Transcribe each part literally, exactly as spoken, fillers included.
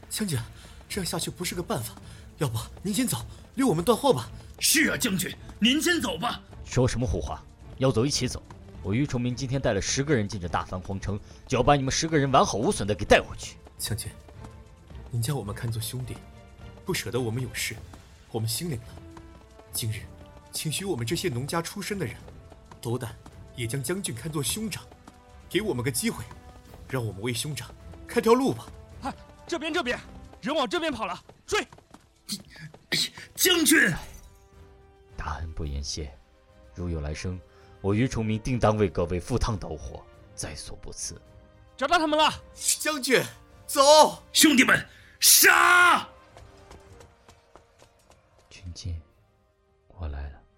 将军，这样下去不是个办法，要不您先走，留我们断后吧。 是啊，将军，您先走吧。 说什么胡话？要走一起走。我于崇明今天带了十个人进这大凡皇城，就要把你们十个人完好无损的给带回去。 将军，您将我们看作兄弟，不舍得我们有事，我们心领了。今日，请许我们这些农家出身的人，斗胆也将将军看作兄长，给我们个机会，让我们为兄长开条路吧。 哎，这边这边，人往这边跑了，追！ 将军， 大恩不言谢，如有来生，我于崇明定当为各位赴汤蹈火，在所不辞。 找到他们了！ 将军，走！ 兄弟们，杀！ 军舰，我来了。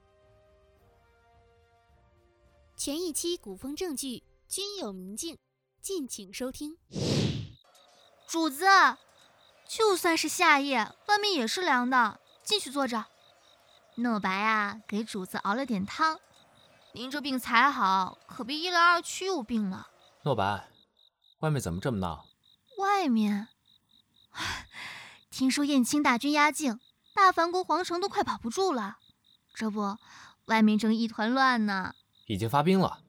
全一期古风正剧，君有明镜，敬请收听。 主子，就算是夏夜，外面也是凉的，进去坐着。诺白啊，给主子熬了点汤。您这病才好，可别一来二去又病了。 诺白，外面怎么这么闹？ 外面，听说燕青大军压境，大樊国皇城都快保不住了。这不，外面正一团乱呢。 已经发兵了。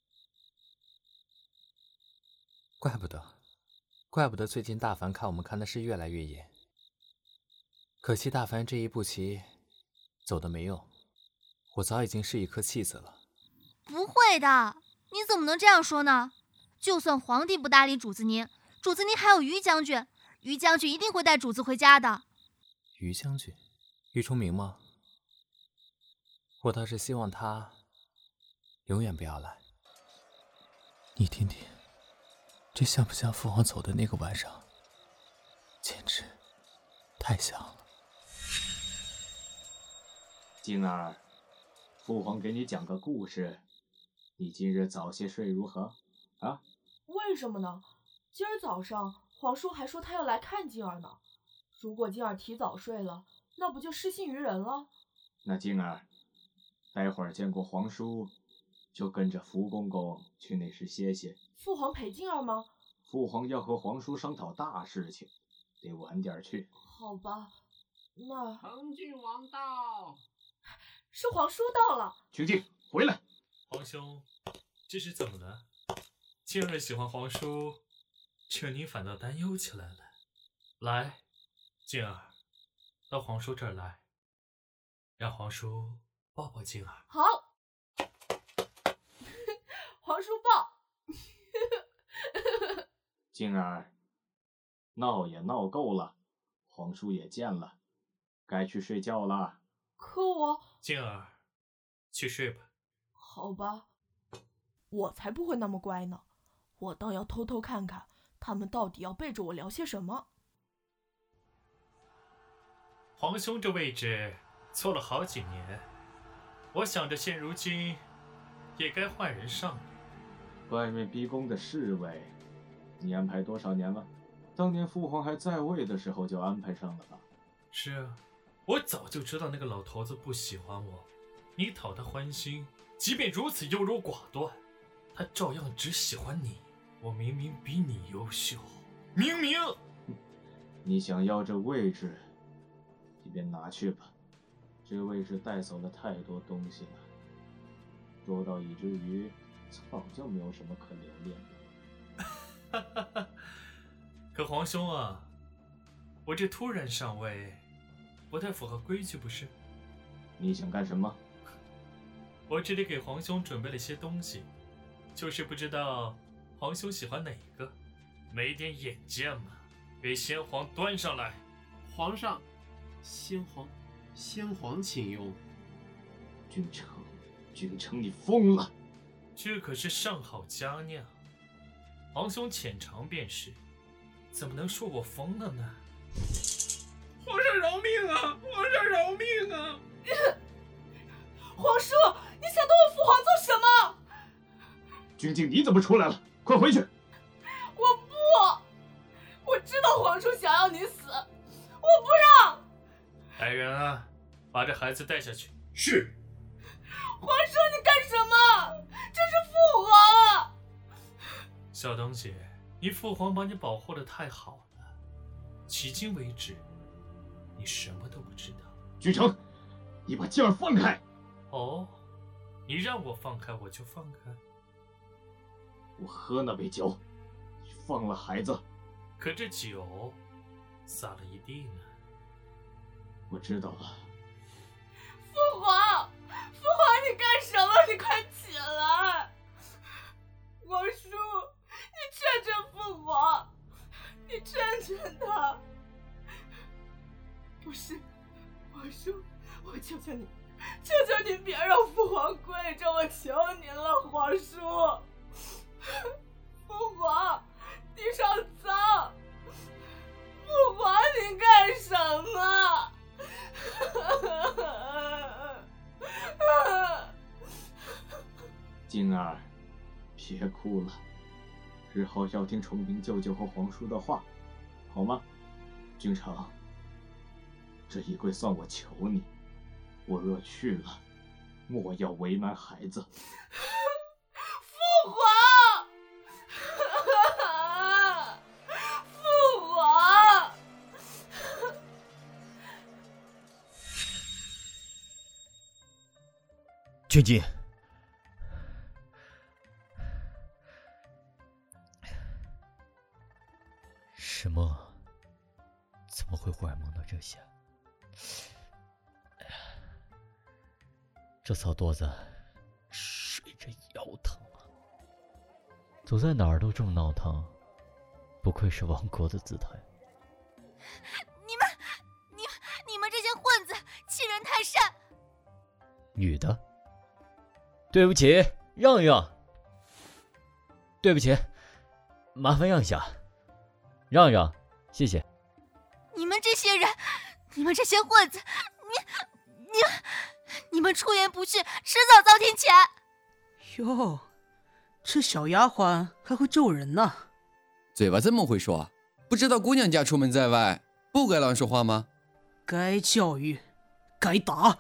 怪不得，怪不得最近大樊看我们看的是越来越严。可惜大樊这一步棋走的没用，我早已经是一颗弃子了。 不会的，你怎么能这样说呢？就算皇帝不搭理主子您，主子您还有于将军，于将军一定会带主子回家的。 于将军，于崇明吗？我倒是希望他永远不要来。你听听，这像不像父皇走的那个晚上？简直太像了。 静儿，父皇给你讲个故事，你今日早些睡如何？啊？ 为什么呢？今儿早上皇叔还说他要来看静儿呢。如果静儿提早睡了，那不就失信于人了？ 那静儿，待会儿见过皇叔，就跟着福公公去内室歇歇。 父皇陪静儿吗？ 父皇要和皇叔商讨大事情，得晚点去。 好吧，那恒郡王到。 是皇叔到了。 群静，回来。 皇兄，这是怎么了？静儿喜欢皇叔，却您反倒担忧起来了。来，静儿，到皇叔这儿来，让皇叔抱抱静儿。 好。皇叔抱。 静儿，闹也闹够了，皇叔也见了，该去睡觉了。 可我…… 静儿，去睡吧。 好吧，我才不会那么乖呢，我倒要偷偷看看他们到底要背着我聊些什么。 皇兄这位置坐了好几年，我想着现如今也该换人上了。 外面逼宫的侍卫，你安排多少年了？当年父皇还在位的时候就安排上了吧？ 是啊，我早就知道那个老头子不喜欢我，你讨他欢心，即便如此优柔寡断，他照样只喜欢你。我明明比你优秀，明明。 你想要这位置，你便拿去吧。这位置带走了太多东西了，多到以至于早就没有什么可留恋的。 可皇兄啊，我这突然上位，不太符合规矩，不是？ 你想干什么？ 我这里给皇兄准备了些东西，就是不知道皇兄喜欢哪个，没点眼见嘛，给先皇端上来。 皇上，先皇，先皇请用。 君城，君城，你疯了！ 这可是上好佳酿，皇兄浅尝便是，怎么能说我疯了呢？ 皇上饶命啊！皇上饶命啊！ 皇叔，你想对我父皇做什么？ 君静，你怎么出来了？快回去！ 我不，我知道皇叔想要你死，我不让。 来人啊，把这孩子带下去。 是。 皇叔，你干什么？这是父皇啊！ 小东西，你父皇把你保护得太好了， 迄今为止，你什么都不知道。 君城，你把静儿放开！ 哦，你让我放开，我就放开。 我喝那杯酒，你放了孩子。 可这酒洒了一地呢。 我知道了。 父皇，父皇，你干什么？你快起来！皇叔，你劝劝父皇，你劝劝他。不是，皇叔，我求求你，求求你别让父皇跪着，我求您了，皇叔。父皇，地上脏。父皇，你干什么？ 静儿，别哭了，日后要听崇明舅舅和皇叔的话，好吗？君城，这一跪算我求你，我若去了，莫要为难孩子。 父皇，父皇。 君进，什么？怎么会忽然梦到这些？这草垛子睡着腰疼了，走在哪儿都这么闹腾，不愧是亡国的姿态。 你们，你你们这些混子欺人太甚！ 女的，对不起，让一让。对不起，麻烦让一下，让一让，谢谢。 你们这些人，你们这些混子，你你们你们出言不逊，迟早遭天谴。 哟，这小丫鬟还会咒人呢。 嘴巴这么会说，不知道姑娘家出门在外不该乱说话吗？ 该教育，该打。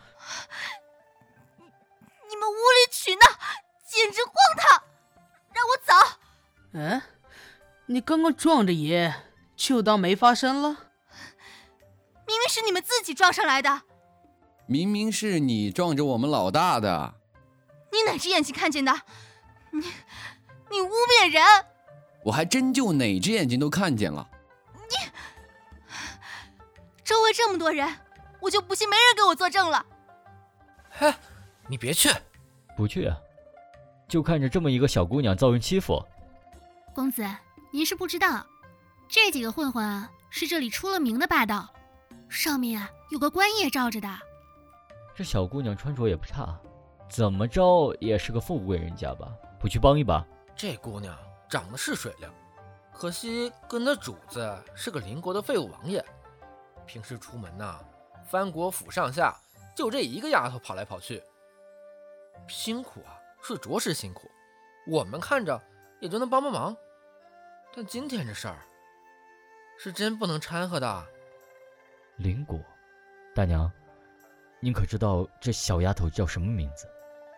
你们无理取闹，简直荒唐！让我走！ 嗯，你刚刚撞着爷，就当没发生了？ 明明是你们自己撞上来的。 明明是你撞着我们老大的。 你哪只眼睛看见的？你你污蔑人！ 我还真就哪只眼睛都看见了。 你周围这么多人，我就不信没人给我作证了。 嘿，你别去。 不去啊，就看着这么一个小姑娘遭人欺负。 公子，您是不知道，这几个混混啊，是这里出了名的霸道，上面啊有个官爷罩着的。 这小姑娘穿着也不差，怎么着也是个富贵人家吧？不去帮一把？ 这姑娘长得是水灵，可惜跟她主子是个邻国的废物王爷，平时出门呐、啊，藩国府上下就这一个丫头跑来跑去，辛苦啊，是着实辛苦。我们看着也就能帮帮忙，但今天这事儿是真不能掺和的。 邻国，大娘，您可知道这小丫头叫什么名字？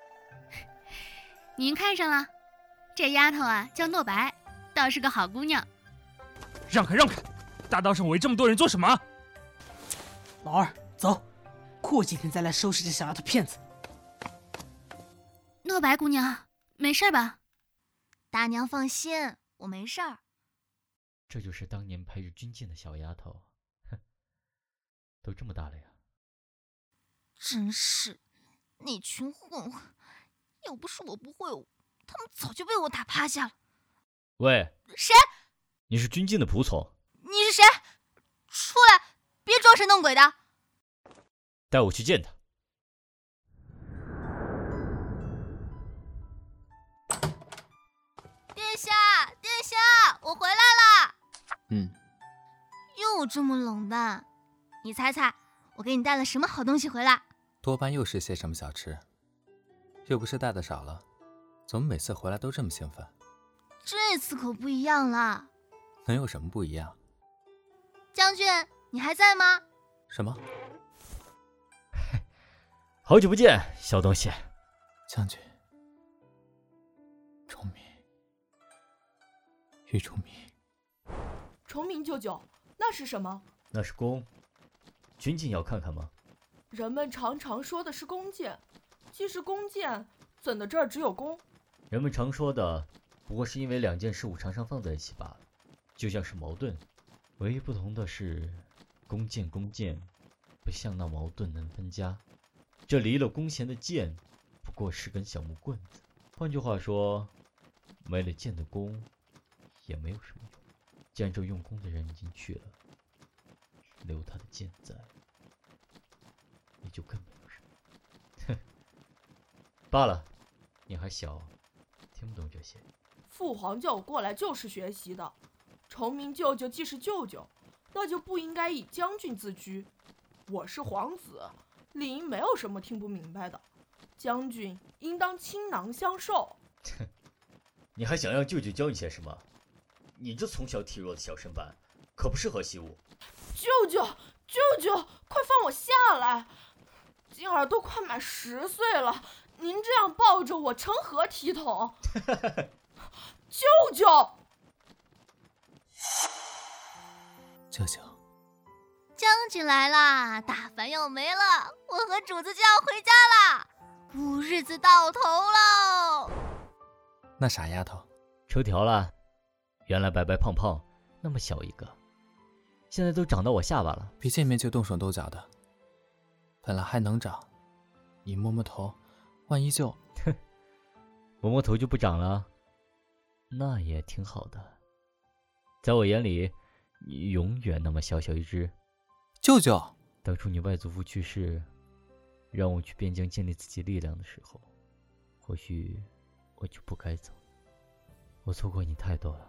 您看上了，这丫头啊叫诺白，倒是个好姑娘。 让开让开，大道上围这么多人做什么？ 老二，走，过几天再来收拾这小丫头骗子。 诺白姑娘，没事吧？ 大娘放心，我没事儿。 这就是当年陪着军舰的小丫头，哼，都这么大了呀！ 真是，那群混混，要不是我不会武，他们早就被我打趴下了。 喂， 谁？ 你是军舰的仆从？ 你是谁？出来，别装神弄鬼的！ 带我去见他。 殿下，殿下，我回来啦！ 嗯， 又这么冷淡，你猜猜，我给你带了什么好东西回来？ 多半又是些什么小吃，又不是带的少了，怎么每次回来都这么兴奋？ 这次可不一样了。 能有什么不一样？ 将军，你还在吗？ 什么？ 好久不见，小东西。 将军，崇明，于崇明， 崇明舅舅，那那是什么？ 那是弓。军警要看看吗？ 人们常常说的是弓箭，既是弓箭，怎的这儿只有弓？ 人们常说的，不过是因为两件事物常常放在一起罢了，就像是矛盾，唯一不同的是，弓箭弓箭，不像那矛盾能分家。这离了弓弦的箭，不过是根小木棍子。换句话说，没了箭的弓，也没有什么用。既然这用弓的人已经去了，留他的箭在，也就更没有什么。哼，罢了，你还小，听不懂这些。 父皇叫我过来就是学习的。崇明舅舅既是舅舅，那就不应该以将军自居。我是皇子，理应没有什么听不明白的。将军应当倾囊相授。 哼，你还想让舅舅教你些什么？你这从小体弱的小身板，可不适合习武。 舅舅，舅舅，快放我下来！静儿都快满十岁了，您这样抱着我，成何体统？舅舅， 舅舅， 将军来啦，大凡要没了，我和主子就要回家啦，苦日子到头喽。 那傻丫头， 抽条了。原来白白胖胖那么小一个，现在都长到我下巴了。 别见面就动手动脚的，本来还能长，你摸摸头，万一就…… 哼，摸摸头就不长了，那也挺好的。在我眼里，你永远那么小小一只。 舅舅， 当初你外祖父去世，让我去边疆建立自己力量的时候，或许我就不该走。我错过你太多了。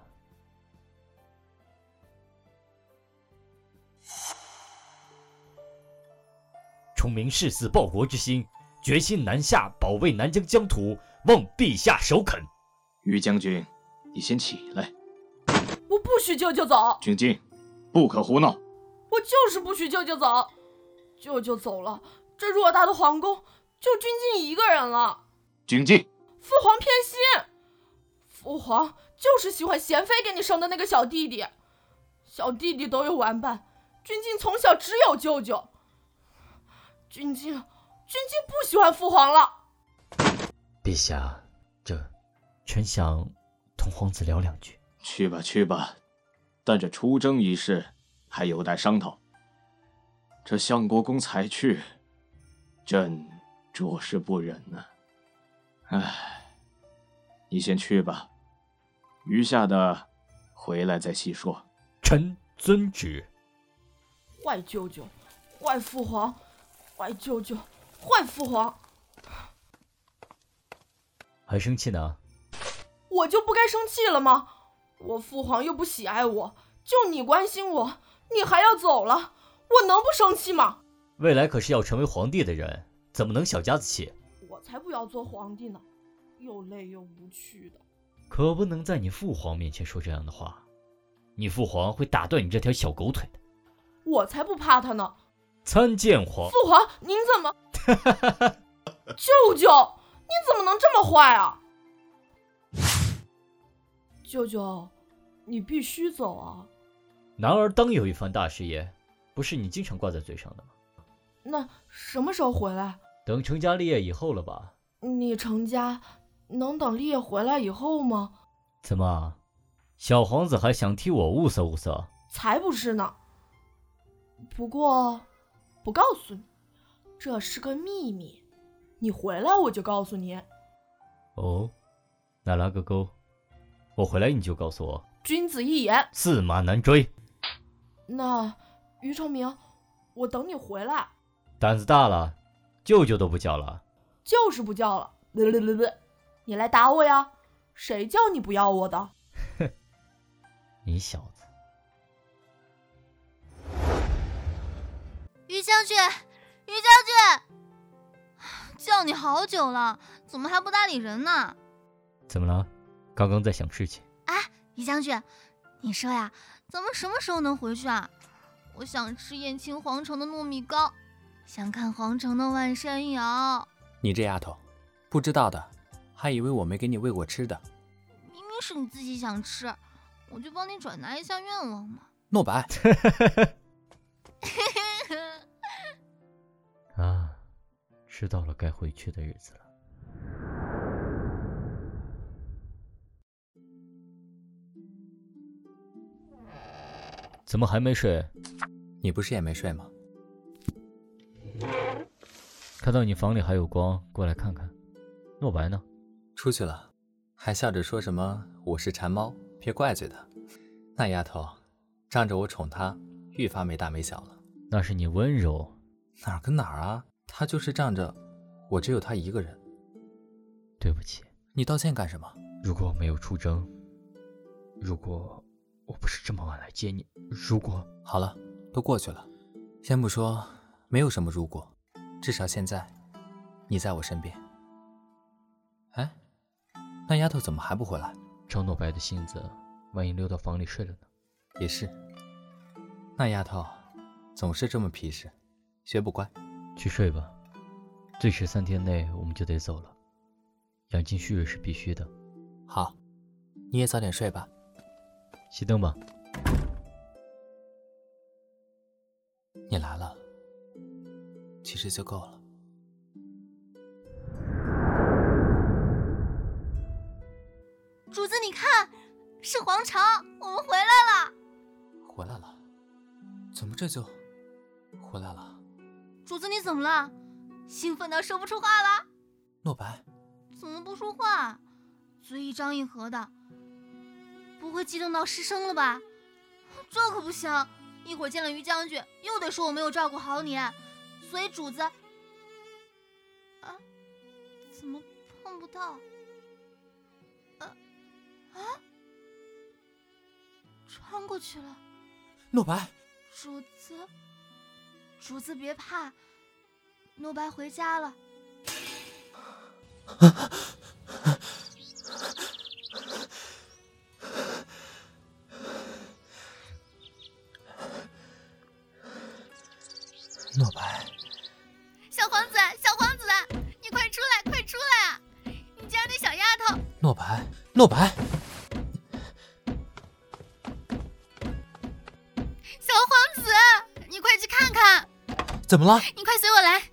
崇明誓死报国之心，决心南下保卫南疆疆土，望陛下首肯。 于将军，你先起来。 我不许舅舅走。 请进，不可胡闹。 我就是不许舅舅走。舅舅走了，这偌大的皇宫就君进一个人了。 请进。 父皇偏心，父皇就是喜欢贤妃给你生的那个小弟弟，小弟弟都有玩伴，君进从小只有舅舅。君进，君进不喜欢父皇了。 陛下，这臣想同皇子聊两句。 去吧，去吧，但这出征一事还有待商讨。这相国公才去，朕着实不忍呐、啊。唉，你先去吧，余下的回来再细说。 臣遵旨。 坏舅舅，坏父皇。坏舅舅，坏父皇， 还生气呢？ 我就不该生气了吗？我父皇又不喜爱我，就你关心我，你还要走了，我能不生气吗？ 未来可是要成为皇帝的人，怎么能小家子气？ 我才不要做皇帝呢，又累又无趣的。 可不能在你父皇面前说这样的话，你父皇会打断你这条小狗腿的。 我才不怕他呢。 参见皇父皇，您怎么？舅舅，你怎么能这么坏啊？舅舅，你必须走啊！ 男儿当有一番大事业，不是你经常挂在嘴上的吗？ 那什么时候回来？ 等成家立业以后了吧？ 你成家能等立业回来以后吗？ 怎么，小皇子还想替我物色物色？ 才不是呢！不过。不告诉你，这是个秘密。你回来我就告诉你。 哦，那拉个钩，我回来你就告诉我。 君子一言， 驷马难追。 那于崇明，我等你回来。 胆子大了，舅舅都不叫了。 就是不叫了。你来打我呀？谁叫你不要我的？ 哼，你小子。 于将军，于将军，叫你好久了，怎么还不搭理人呢？ 怎么了？刚刚在想事情。 哎，于将军，你说呀，咱们什么时候能回去啊？我想吃燕青皇城的糯米糕，想看皇城的万山谣。 你这丫头，不知道的，还以为我没给你喂过吃的。 明明是你自己想吃，我就帮你转达一下愿望嘛。 诺白。 啊，知道了该回去的日子了。怎么还没睡？ 你不是也没睡吗？ 看到你房里还有光，过来看看。诺白呢？ 出去了，还笑着说什么我是馋猫，别怪罪他。那丫头仗着我宠她，愈发没大没小了。 那是你温柔。 哪儿跟哪儿啊？她就是仗着我只有她一个人。 对不起。 你道歉干什么？ 如果我没有出征，如果我不是这么晚来接你，如果…… 好了，都过去了。先不说没有什么如果，至少现在你在我身边。哎，那丫头怎么还不回来？ 张诺白的性子，万一溜到房里睡了呢？ 也是，那丫头总是这么皮实，学不乖。 去睡吧，最迟三天内我们就得走了，养精蓄锐是必须的。 好，你也早点睡吧。 熄灯吧。 你来了，其实就够了。 主子，你看，是皇朝，我们回来了。 回来了？怎么这就回来了？ 主子，你怎么了？兴奋到说不出话了？ 诺白， 怎么不说话？嘴一张一合的，不会激动到失声了吧？这可不行，一会儿见了于将军，又得说我没有照顾好你。所以主子，啊，怎么碰不到？啊啊，穿过去了。 诺白， 主子，主子别怕，诺白回家了。 诺白， 小皇子，小皇子，你快出来，快出来啊！你家那小丫头。 诺白，诺白， 小皇子，你快去看看。 怎么了？ 你快随我来。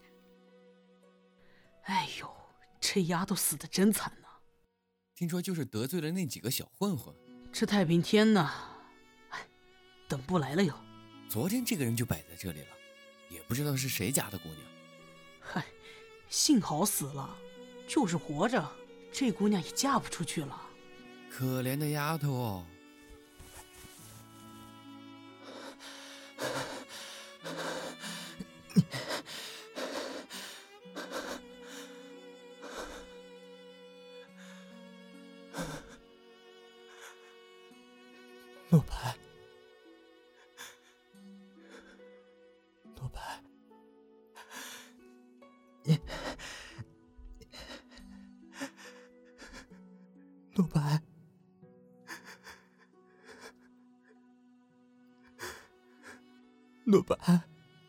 哎呦，这丫头死得真惨呐！ 听说就是得罪了那几个小混混。 这太平天呐，哎，等不来了哟。 昨天这个人就摆在这里了，也不知道是谁家的姑娘。 嗨，幸好死了，就是活着，这姑娘也嫁不出去了。 可怜的丫头哦。 诺白，诺白，你，诺白，诺白，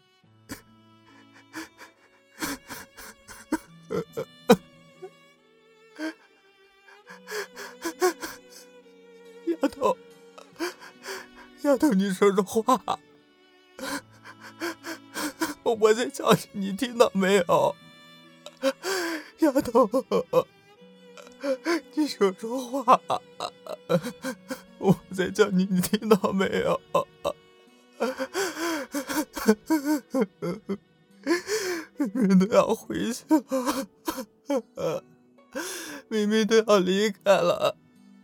丫头。丫头，你说说话，我在叫你，你听到没有？丫头，你说说话，我在叫你，你听到没有？明明都要回去了，明明都要离开了。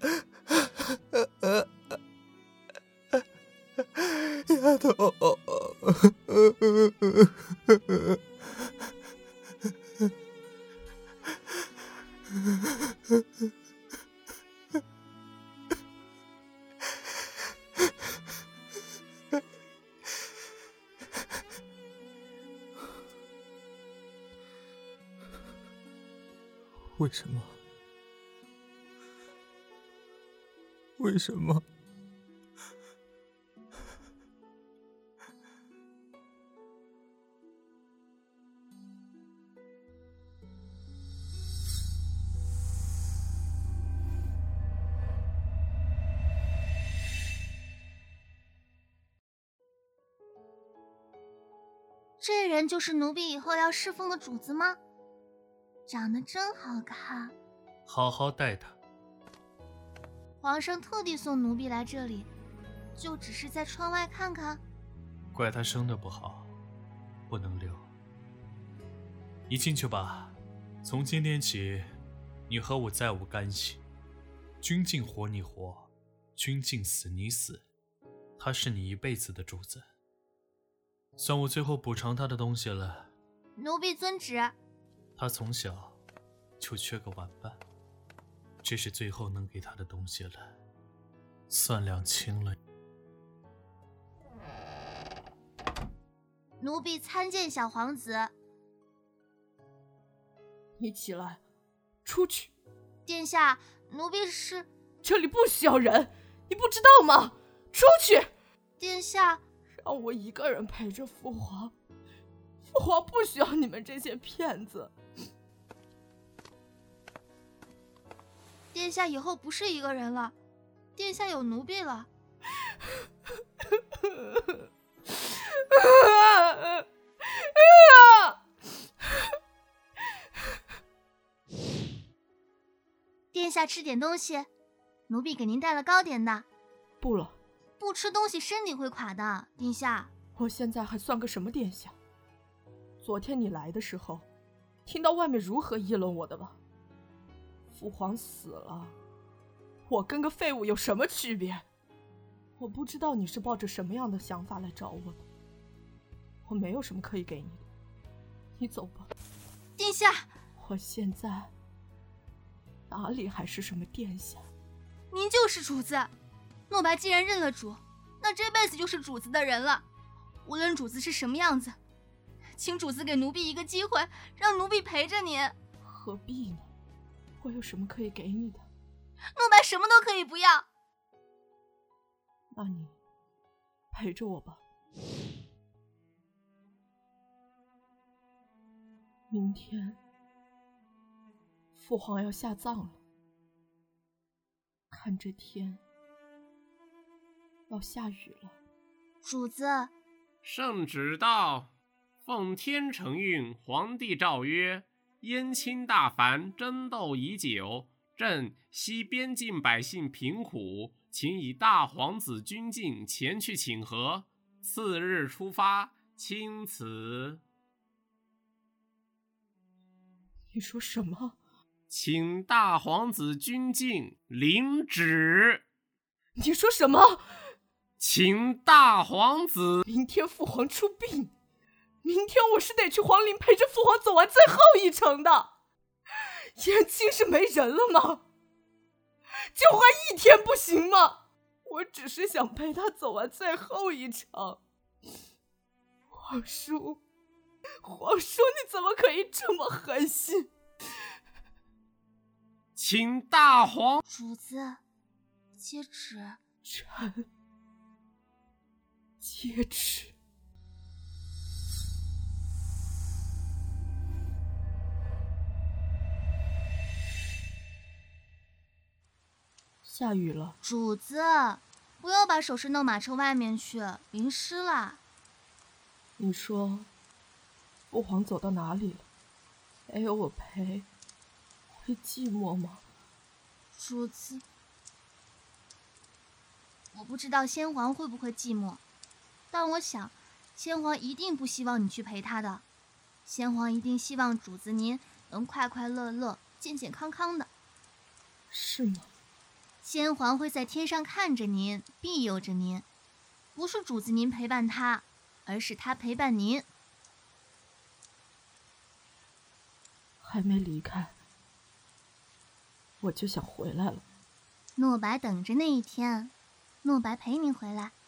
丫头，为什么？为什么？ 这人就是奴婢以后要侍奉的主子吗？长得真好看。 好好待他。 皇上特地送奴婢来这里，就只是在窗外看看？ 怪他生的不好，不能留。你进去吧，从今天起，你和我再无干系。君尽活你活，君尽死你死，他是你一辈子的主子，算我最后补偿他的东西了。 奴婢遵旨。 他从小就缺个玩伴，这是最后能给他的东西了，算两清了。 奴婢参见小皇子。 你起来，出去。 殿下，奴婢是…… 这里不需要人，你不知道吗？出去！ 殿下， 让我一个人陪着父皇。父皇不需要你们这些骗子。 殿下以后不是一个人了，殿下有奴婢了。殿下吃点东西，奴婢给您带了糕点的。 不了， 不吃东西身体会垮的，殿下。 我现在还算个什么殿下？昨天你来的时候，听到外面如何议论我的吧？父皇死了，我跟个废物有什么区别？我不知道你是抱着什么样的想法来找我的，我没有什么可以给你的，你走吧。 殿下， 我现在哪里还是什么殿下？ 您就是主子。诺白既然认了主，那这辈子就是主子的人了。无论主子是什么样子，请主子给奴婢一个机会，让奴婢陪着您。 何必呢？我有什么可以给你的？ 诺白什么都可以不要。 那你陪着我吧。明天父皇要下葬了，看这天要下雨了。 主子， 圣旨到，奉天承运，皇帝诏曰：燕青大凡争斗已久，朕悉边境百姓贫苦，请以大皇子君敬前去请和。次日出发，钦此。 你说什么？ 请大皇子君敬领旨。 你说什么？ 请大皇子。 明天父皇出殡，明天我是得去皇陵陪着父皇走完最后一程的。燕青是没人了吗？就花一天不行吗？我只是想陪他走完最后一程。皇叔，皇叔，你怎么可以这么狠心？ 请大皇主子接旨。 臣接旨。下雨了。 主子，不要把首饰弄马车外面去，淋湿了。 你说父皇走到哪里了？没有我陪，会寂寞吗？ 主子，我不知道先皇会不会寂寞，但我想先皇一定不希望你去陪他的。先皇一定希望主子您能快快乐乐、健健康康的。 是吗？ 先皇会在天上看着您，庇佑着您，不是主子您陪伴他，而是他陪伴您。 还没离开，我就想回来了。 诺白等着那一天，诺白陪您回来。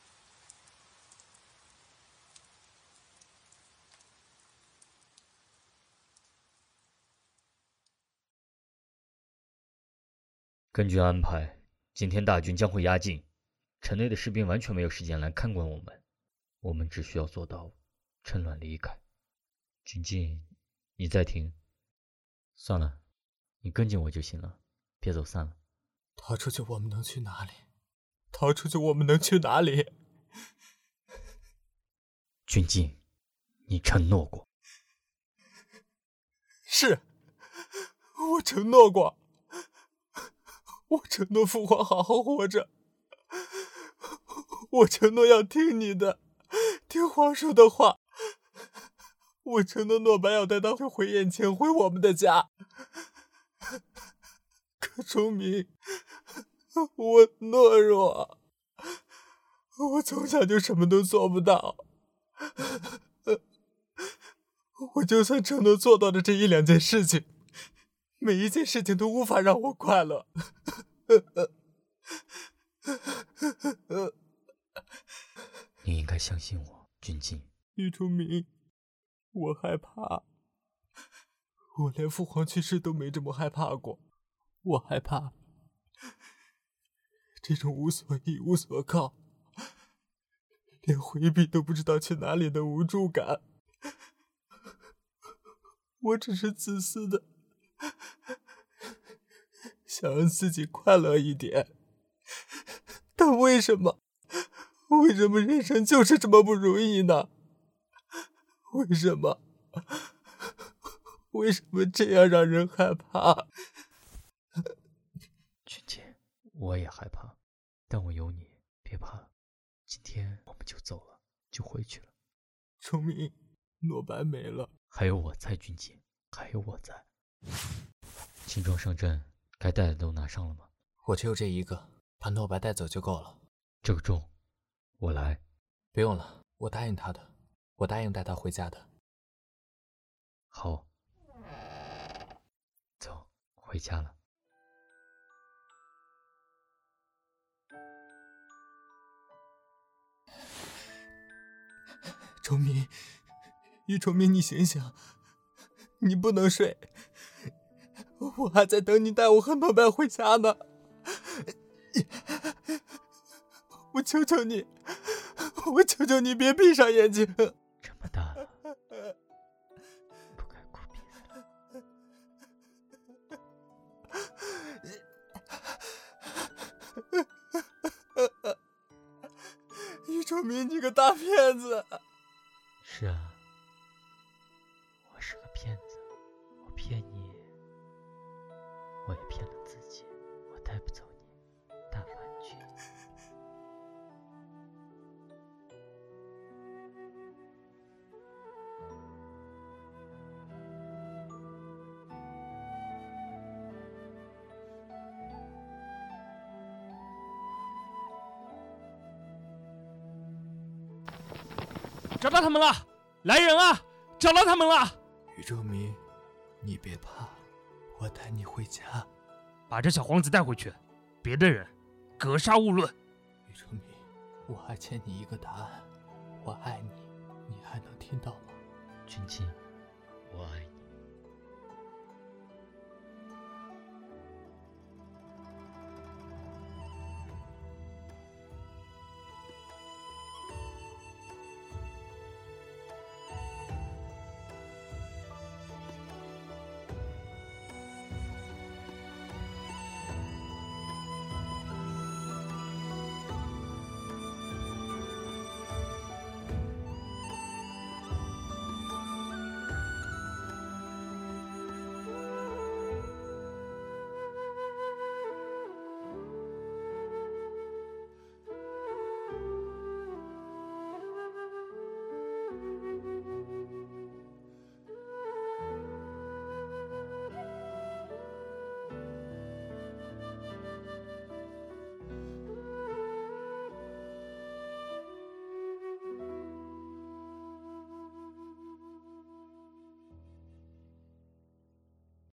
根据安排，今天大军将会压境，城内的士兵完全没有时间来看管我们，我们只需要做到趁乱离开。君敬，你再听。算了，你跟紧我就行了，别走散了。 逃出去我们能去哪里？逃出去我们能去哪里？ 君敬， 你承诺过。 是，我承诺过。我承诺父皇好好活着。我承诺要听你的，听皇叔的话。我承诺诺白要带他回眼前，回我们的家。可崇明，我懦弱，我从小就什么都做不到。我就算承诺做到的这一两件事情，每一件事情都无法让我快乐。 你应该相信我，君静。 于崇明，我害怕。我连父皇去世都没这么害怕过。我害怕这种无所依无所靠，连回避都不知道去哪里的无助感。我只是自私的想让自己快乐一点，但为什么为什么人生就是这么不如意呢？为什么为什么这样让人害怕？ 君姐，我也害怕，但我有你，别怕。今天我们就走了，就回去了。 崇明，诺白没了， 还有我在，君姐，还有我在。轻装上阵，该带的都拿上了吗？ 我只有这一个，把诺白带走就够了。 这个重，我来。 不用了，我答应他的，我答应带他回家的。 好，走，回家了。 崇明，于崇明，你醒醒，你不能睡，我还在等你带我和诺白回家呢。我求求你，我求求你别闭上眼睛。 这么大了，不该哭鼻子。于崇明，你个大骗子！ 是啊，我是个骗子，我骗你，我也骗了自己，我带不走你，大凡去。 找到他们了！来人啊！找到他们了！ 于崇明，你别怕，我带你回家。 把这小皇子带回去，别的人格杀勿论。 于崇明，我还欠你一个答案，我爱你，你还能听到吗？ 君静，我爱你。